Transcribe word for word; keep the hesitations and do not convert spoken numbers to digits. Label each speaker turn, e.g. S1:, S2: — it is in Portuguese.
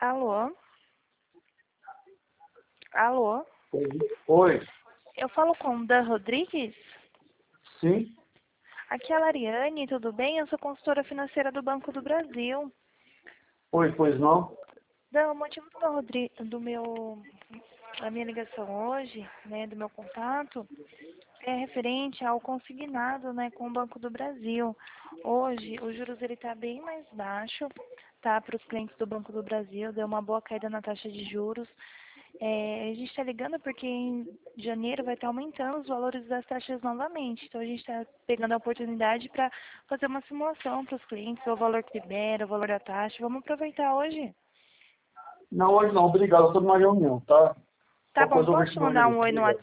S1: Alô? Alô?
S2: Oi,
S1: Eu falo com o Dan Rodrigues?
S2: sim?
S1: Aqui é a Lariane, tudo bem? Eu sou consultora financeira do Banco do Brasil.
S2: Oi, pois não?
S1: Dan, o motivo do meu, Rodri- do meu, da minha ligação hoje, né, do meu contato, é referente ao consignado, né, com o Banco do Brasil. Hoje, o juros ele está bem mais baixo, tá, para os clientes do Banco do Brasil, deu uma boa queda na taxa de juros. É, a gente está ligando porque em janeiro vai estar aumentando os valores das taxas novamente. Então a gente está pegando a oportunidade para fazer uma simulação para os clientes, o valor que libera, o valor da taxa. Vamos aproveitar hoje.
S2: Não, hoje não, obrigado, eu estou numa reunião, tá?
S1: Tá
S2: Qualquer
S1: bom,
S2: coisa eu
S1: posso
S2: vejo
S1: te
S2: meu
S1: mandar um
S2: endereço,
S1: oi no
S2: obrigado.
S1: WhatsApp?